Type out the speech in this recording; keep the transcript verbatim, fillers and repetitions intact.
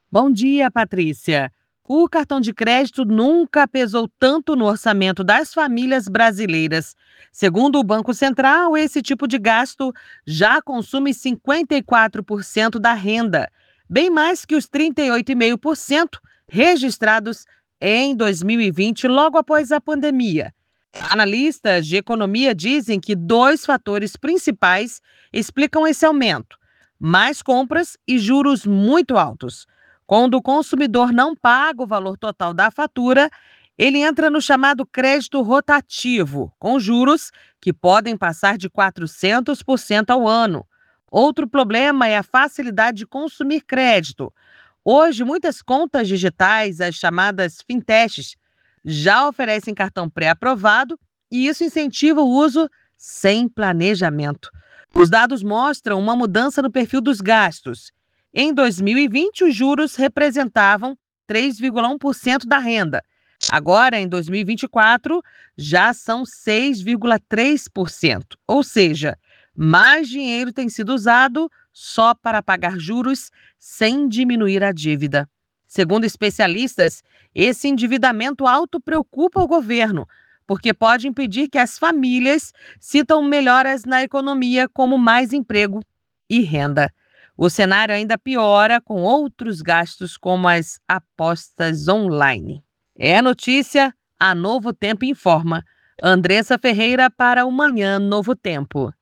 Bom dia, Patrícia. O cartão de crédito nunca pesou tanto no orçamento das famílias brasileiras. Segundo o Banco Central, esse tipo de gasto já consome cinquenta e quatro por cento da renda, bem mais que os trinta e oito vírgula cinco por cento registrados em dois mil e vinte, logo após a pandemia. Analistas de economia dizem que dois fatores principais explicam esse aumento: mais compras e juros muito altos. Quando o consumidor não paga o valor total da fatura, ele entra no chamado crédito rotativo, com juros que podem passar de quatrocentos por cento ao ano. Outro problema é a facilidade de consumir crédito. Hoje, muitas contas digitais, as chamadas fintechs, já oferecem cartão pré-aprovado e isso incentiva o uso sem planejamento. Os dados mostram uma mudança no perfil dos gastos. Em dois mil e vinte, os juros representavam três vírgula um por cento da renda. Agora, em dois mil e vinte e quatro, já são seis vírgula três por cento. Ou seja, mais dinheiro tem sido usado só para pagar juros sem diminuir a dívida. Segundo especialistas, esse endividamento alto preocupa o governo, porque pode impedir que as famílias sintam melhoras na economia, como mais emprego e renda. O cenário ainda piora com outros gastos, como as apostas online. É notícia, a Novo Tempo informa. Andressa Ferreira para o Manhã Novo Tempo.